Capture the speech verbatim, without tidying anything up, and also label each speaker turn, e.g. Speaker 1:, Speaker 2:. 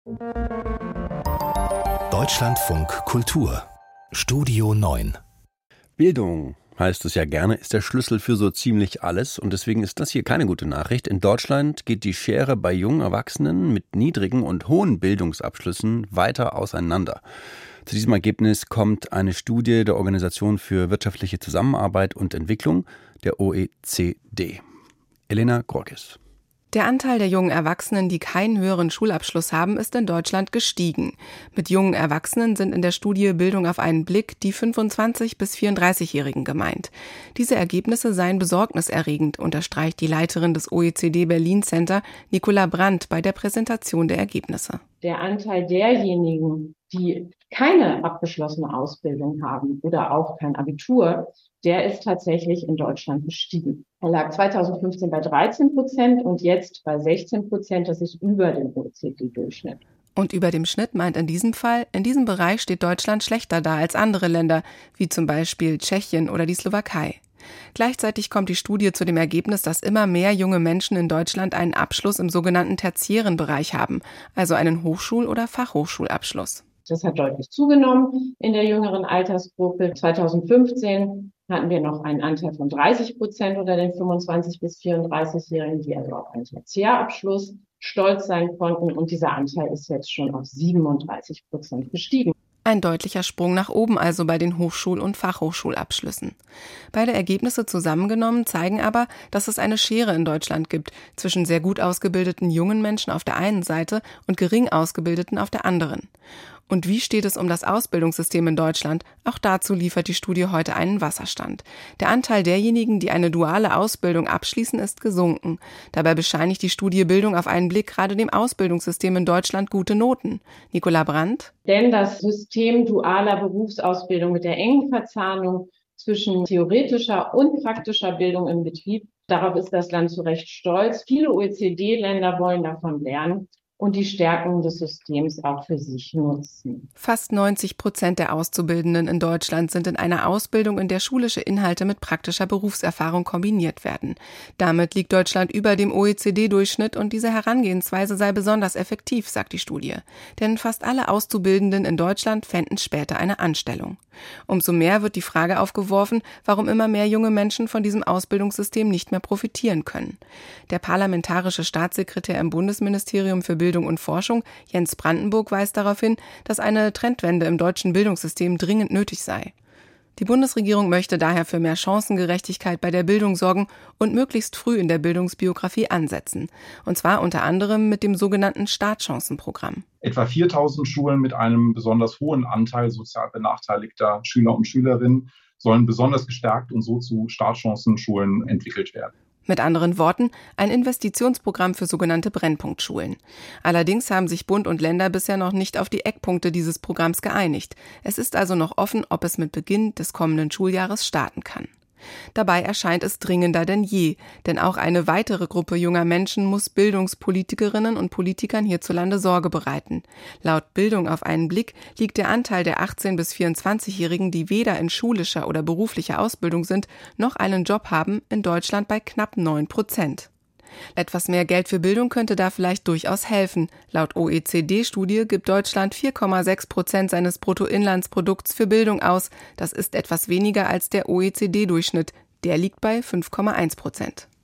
Speaker 1: Deutschlandfunk Kultur Studio neun.
Speaker 2: Bildung, heißt es ja gerne, ist der Schlüssel für so ziemlich alles. Und deswegen ist das hier keine gute Nachricht. In Deutschland geht die Schere bei jungen Erwachsenen mit niedrigen und hohen Bildungsabschlüssen weiter auseinander. Zu diesem Ergebnis kommt eine Studie der Organisation für wirtschaftliche Zusammenarbeit und Entwicklung, der O E C D. Elena Gorkis.
Speaker 3: Der Anteil der jungen Erwachsenen, die keinen höheren Schulabschluss haben, ist in Deutschland gestiegen. Mit jungen Erwachsenen sind in der Studie Bildung auf einen Blick die fünfundzwanzig- bis vierunddreißigjährigen gemeint. Diese Ergebnisse seien besorgniserregend, unterstreicht die Leiterin des O E C D Berlin Center, Nicola Brandt, bei der Präsentation der Ergebnisse.
Speaker 4: Der Anteil derjenigen, die keine abgeschlossene Ausbildung haben oder auch kein Abitur, der ist tatsächlich in Deutschland gestiegen. Er lag zweitausendfünfzehn bei dreizehn Prozent und jetzt bei sechzehn Prozent. Das ist über dem O E C D-Durchschnitt.
Speaker 3: Und über dem Schnitt meint in diesem Fall, in diesem Bereich steht Deutschland schlechter da als andere Länder, wie zum Beispiel Tschechien oder die Slowakei. Gleichzeitig kommt die Studie zu dem Ergebnis, dass immer mehr junge Menschen in Deutschland einen Abschluss im sogenannten tertiären Bereich haben, also einen Hochschul- oder Fachhochschulabschluss.
Speaker 4: Das hat deutlich zugenommen in der jüngeren Altersgruppe. zweitausendfünfzehn hatten wir noch einen Anteil von dreißig Prozent unter den fünfundzwanzig- bis vierunddreißigjährigen, die also auf einen Tertiärabschluss stolz sein konnten. Und dieser Anteil ist jetzt schon auf siebenunddreißig Prozent gestiegen.
Speaker 3: Ein deutlicher Sprung nach oben also bei den Hochschul- und Fachhochschulabschlüssen. Beide Ergebnisse zusammengenommen zeigen aber, dass es eine Schere in Deutschland gibt zwischen sehr gut ausgebildeten jungen Menschen auf der einen Seite und gering ausgebildeten auf der anderen. Und wie steht es um das Ausbildungssystem in Deutschland? Auch dazu liefert die Studie heute einen Wasserstand. Der Anteil derjenigen, die eine duale Ausbildung abschließen, ist gesunken. Dabei bescheinigt die Studie Bildung auf einen Blick gerade dem Ausbildungssystem in Deutschland gute Noten. Nicola Brandt.
Speaker 4: Denn das System dualer Berufsausbildung mit der engen Verzahnung zwischen theoretischer und praktischer Bildung im Betrieb, darauf ist das Land zu Recht stolz. Viele O E C D-Länder wollen davon lernen und die Stärken des Systems auch für sich nutzen.
Speaker 3: Fast neunzig Prozent der Auszubildenden in Deutschland sind in einer Ausbildung, in der schulische Inhalte mit praktischer Berufserfahrung kombiniert werden. Damit liegt Deutschland über dem O E C D-Durchschnitt und diese Herangehensweise sei besonders effektiv, sagt die Studie. Denn fast alle Auszubildenden in Deutschland fänden später eine Anstellung. Umso mehr wird die Frage aufgeworfen, warum immer mehr junge Menschen von diesem Ausbildungssystem nicht mehr profitieren können. Der parlamentarische Staatssekretär im Bundesministerium für Bildung und Forschung, Jens Brandenburg, weist darauf hin, dass eine Trendwende im deutschen Bildungssystem dringend nötig sei. Die Bundesregierung möchte daher für mehr Chancengerechtigkeit bei der Bildung sorgen und möglichst früh in der Bildungsbiografie ansetzen. Und zwar unter anderem mit dem sogenannten Startchancenprogramm.
Speaker 5: Etwa viertausend Schulen mit einem besonders hohen Anteil sozial benachteiligter Schüler und Schülerinnen sollen besonders gestärkt und so zu Startchancenschulen entwickelt werden.
Speaker 3: Mit anderen Worten, ein Investitionsprogramm für sogenannte Brennpunktschulen. Allerdings haben sich Bund und Länder bisher noch nicht auf die Eckpunkte dieses Programms geeinigt. Es ist also noch offen, ob es mit Beginn des kommenden Schuljahres starten kann. Dabei erscheint es dringender denn je, denn auch eine weitere Gruppe junger Menschen muss Bildungspolitikerinnen und Politikern hierzulande Sorge bereiten. Laut Bildung auf einen Blick liegt der Anteil der achtzehn- bis vierundzwanzigjährigen, die weder in schulischer oder beruflicher Ausbildung sind, noch einen Job haben, in Deutschland bei knapp neun Prozent. Etwas mehr Geld für Bildung könnte da vielleicht durchaus helfen. Laut O E C D-Studie gibt Deutschland vier Komma sechs Prozent seines Bruttoinlandsprodukts für Bildung aus. Das ist etwas weniger als der O E C D-Durchschnitt. Der liegt bei fünf Komma eins Prozent.